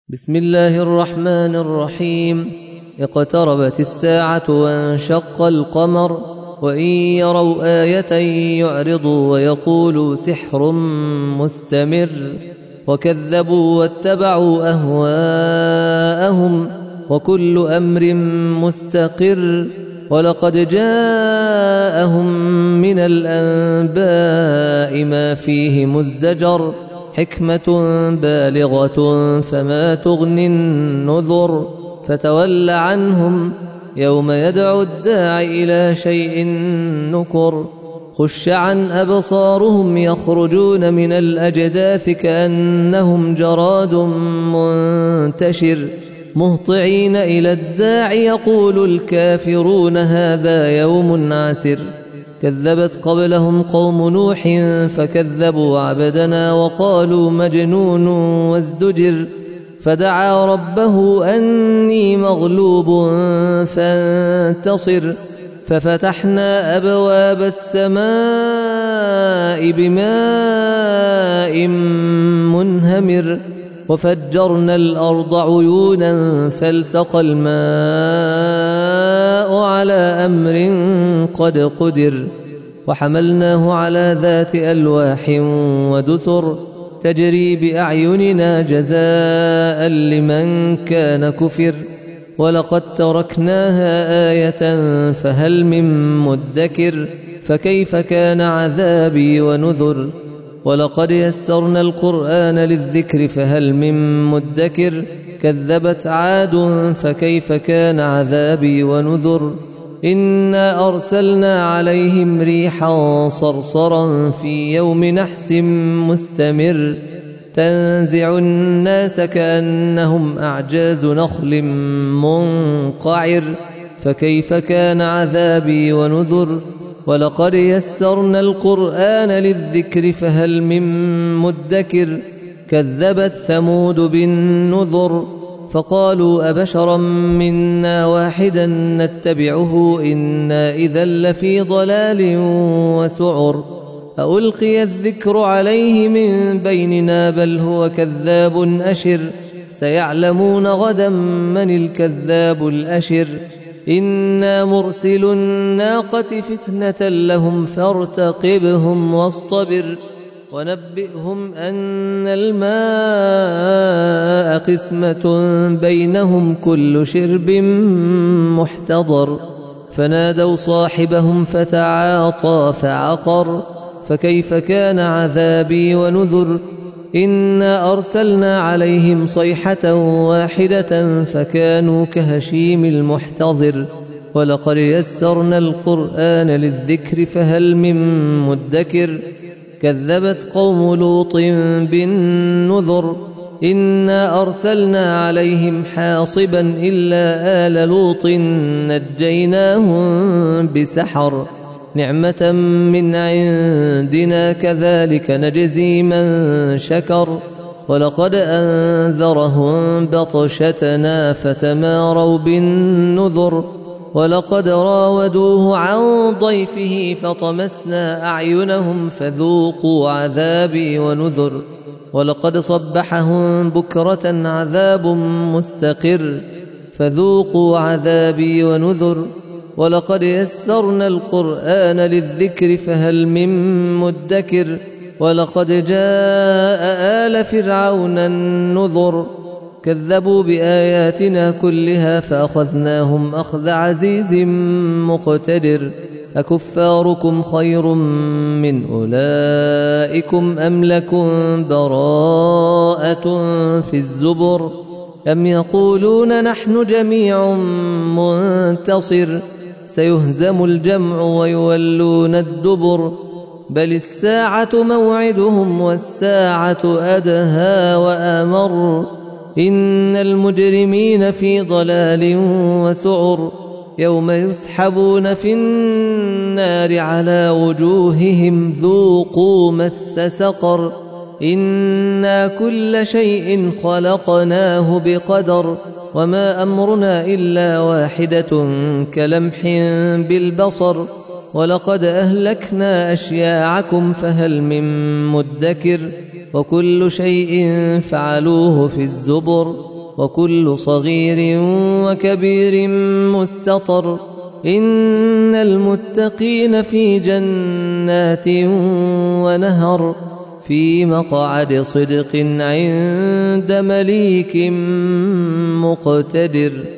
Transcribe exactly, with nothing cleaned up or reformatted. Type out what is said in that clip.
بسم الله الرحمن الرحيم. اقتربت الساعة وانشق القمر وإن يروا آية يعرضوا ويقولوا سحر مستمر وكذبوا واتبعوا أهواءهم وكل أمر مستقر ولقد جاءهم من الأنباء ما فيه مزدجر حكمة بالغة فما تغني النذر فتول عنهم يوم يدعو الداع إلى شيء نكر خش عن أبصارهم يخرجون من الأجداث كأنهم جراد منتشر مهطعين إلى الداع يقول الكافرون هذا يوم عسر كذبت قبلهم قوم نوح فكذبوا عبدنا وقالوا مجنون وازدجر فدعا ربه أني مغلوب فانتصر ففتحنا أبواب السماء بماء منهمر وفجرنا الأرض عيونا فالتقى الماء على أمر قد قدر وحملناه على ذات ألواح ودسر تجري بأعيننا جزاء لمن كان كفر ولقد تركناها آية فهل من مدكر فكيف كان عذابي ونذر ولقد يسرنا القرآن للذكر فهل من مدكر كذبت عاد فكيف كان عذابي ونذر إنا أرسلنا عليهم ريحا صرصرا في يوم نحس مستمر تنزع الناس كأنهم أعجاز نخل منقعر فكيف كان عذابي ونذر ولقد يسرنا القرآن للذكر فهل من مدكر كذبت ثمود بالنذر فقالوا أبشرا منا واحدا نتبعه إنا إذا لفي ضلال وسعر ألقي الذكر عليه من بيننا بل هو كذاب أشر سيعلمون غدا من الكذاب الأشر إنا مرسل الناقة فتنة لهم فارتقبهم واصطبر ونبئهم أن الماء قسمة بينهم كل شرب محتضر فنادوا صاحبهم فتعاطى فعقر فكيف كان عذابي ونذر إنا أرسلنا عليهم صيحة واحدة فكانوا كهشيم المحتضر ولقد يسرنا القرآن للذكر فهل من مدكر كذبت قوم لوط بالنذر إنا أرسلنا عليهم حاصبا إلا آل لوط نجيناهم بسحر نعمة من عندنا كذلك نجزي من شكر ولقد أنذرهم بطشتنا فتماروا بالنذر ولقد راودوه عن ضيفه فطمسنا أعينهم فذوقوا عذابي ونذر ولقد صبحهم بكرة عذاب مستقر فذوقوا عذابي ونذر ولقد يسرنا القرآن للذكر فهل من مدكر ولقد جاء آل فرعون النذر كذبوا بآياتنا كلها فأخذناهم أخذ عزيز مقتدر أكفاركم خير من أولئكم أم لكم براءة في الزبر أم يقولون نحن جميع منتصر سيهزم الجمع ويولون الدبر بل الساعة موعدهم والساعة أدهى وأمر إن المجرمين في ضلال وسعر يوم يسحبون في النار على وجوههم ذوقوا مس سقر إنا كل شيء خلقناه بقدر وما أمرنا إلا واحدة كلمح بالبصر ولقد أهلكنا أشياعكم فهل من مدكر وكل شيء فعلوه في الزبر وكل صغير وكبير مستطر إن المتقين في جنات ونهر في مقعد صدق عند مليك مقتدر.